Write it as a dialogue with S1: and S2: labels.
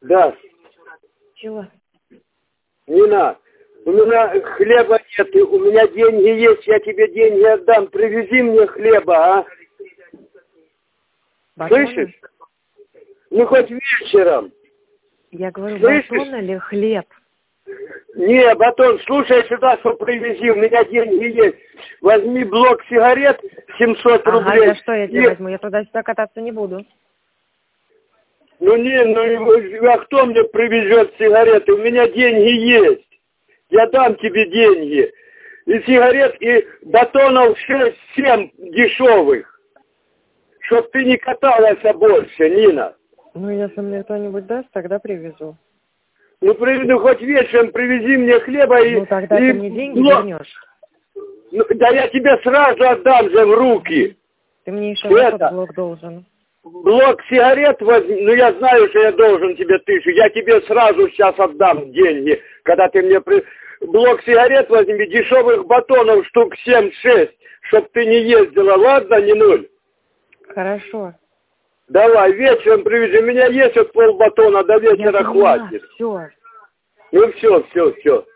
S1: Да.
S2: Чего?
S1: Нина, у меня хлеба нет, у меня деньги есть, я тебе деньги отдам. Привези мне хлеба, а?
S2: Батона?
S1: Слышишь? Ну, хоть вечером.
S2: Я говорю,
S1: Слышишь?
S2: батон или хлеб?
S1: Не, батон, слушай сюда, что привези, у меня деньги есть. Возьми блок сигарет, 700
S2: Ага,
S1: рублей.
S2: за что я тебе возьму? Я туда-сюда кататься не буду.
S1: Ну не, а кто мне привезет сигареты? У меня деньги есть. Я дам тебе деньги. И сигарет, и батонов 6-7 дешевых. Чтоб ты не каталась больше, Нина.
S2: Ну, если мне кто-нибудь даст, тогда привезу.
S1: Ну хоть вечером привези мне хлеба и...
S2: Ну, тогда
S1: и
S2: ты мне деньги вернешь.
S1: Ну, да я тебе сразу отдам же в руки.
S2: Ты мне еще этот блок должен.
S1: Блок сигарет возьми, ну я знаю, что я должен тебе 1000, я тебе сразу сейчас отдам деньги, когда ты мне... Блок сигарет возьми, дешевых батонов штук 7-6, чтоб ты не ездила, ладно, не нуль?
S2: Хорошо.
S1: Давай, вечером привези, у меня есть вот полбатона, до вечера хватит.
S2: Все.
S1: Ну все.